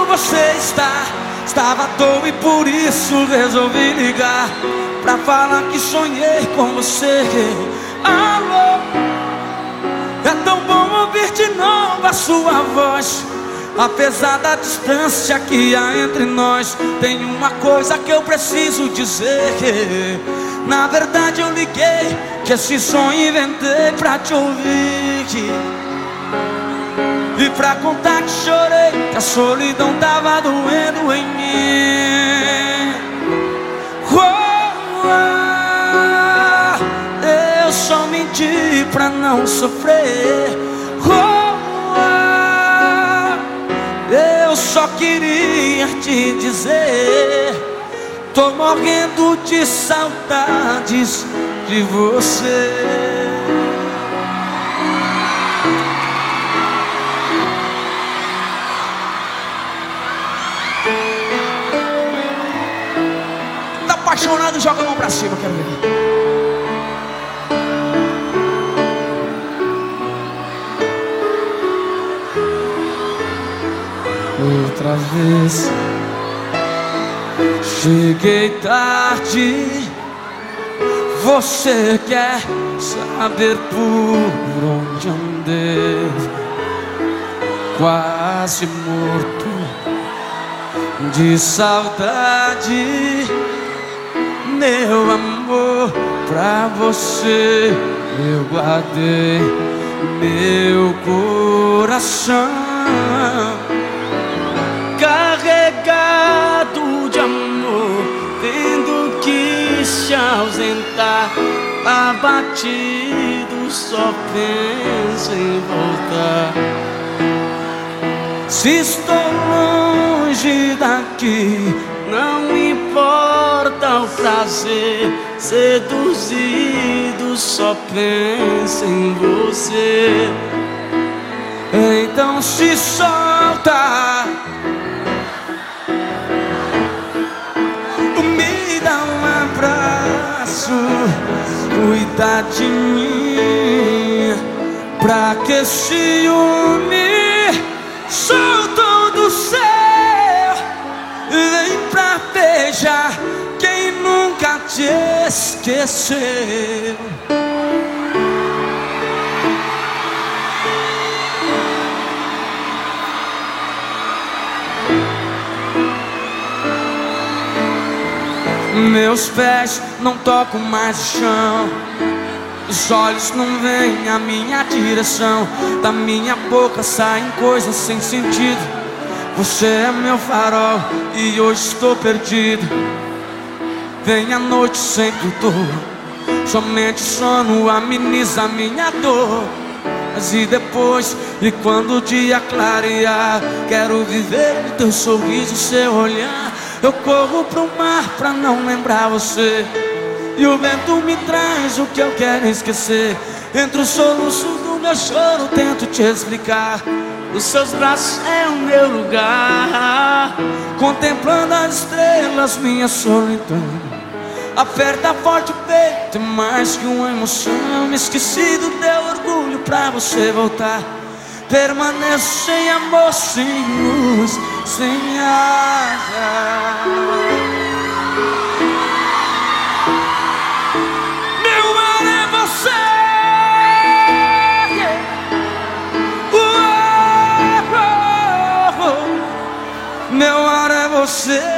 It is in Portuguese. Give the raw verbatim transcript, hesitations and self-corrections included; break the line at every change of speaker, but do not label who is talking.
você está? Estava à toa e por isso resolvi ligar pra falar que sonhei com você. Alô, é tão bom ouvir de novo a sua voz. Apesar da distância que há entre nós, tem uma coisa que eu preciso dizer. Na verdade eu liguei, que esse sonho inventei pra te ouvir e pra contar que chorei, que a solidão tava doendo em mim. Oh, oh, eu só menti pra não sofrer. Oh, oh, eu só queria te dizer, tô morrendo de saudades de você. Tá apaixonado, joga a mão pra cima, quero ver. Outra vez cheguei tarde. Você quer saber por onde andei? Quase morto de saudade. Meu amor, pra você eu guardei meu coração, carregado de amor, tendo que se ausentar, abatido, só penso em voltar. Se estou longe daqui, não importa o prazer, seduzido, só penso em você. Então se solta, me dá um abraço, cuida de mim, pra que se unir, soltam do céu. Vem pra beijar quem nunca te esqueceu. Meus pés não tocam mais o chão, os olhos não veem a minha direção, da minha boca saem coisas sem sentido. Você é meu farol e hoje estou perdido. Vem a noite sempre dor, somente sono ameniza a minha dor. Mas e depois, e quando o dia clarear, quero viver no teu sorriso, seu olhar. Eu corro pro mar pra não lembrar você, e o vento me traz o que eu quero esquecer. Entre os soluços do meu choro tento te explicar, os seus braços é o meu lugar. Contemplando as estrelas, minha solidão, aperta forte o peito, é mais que uma emoção. Me esqueci do teu orgulho pra você voltar. Permaneço sem amor, sem luz, sem ar. Meu ar é você, oh, oh, oh. Meu ar é você.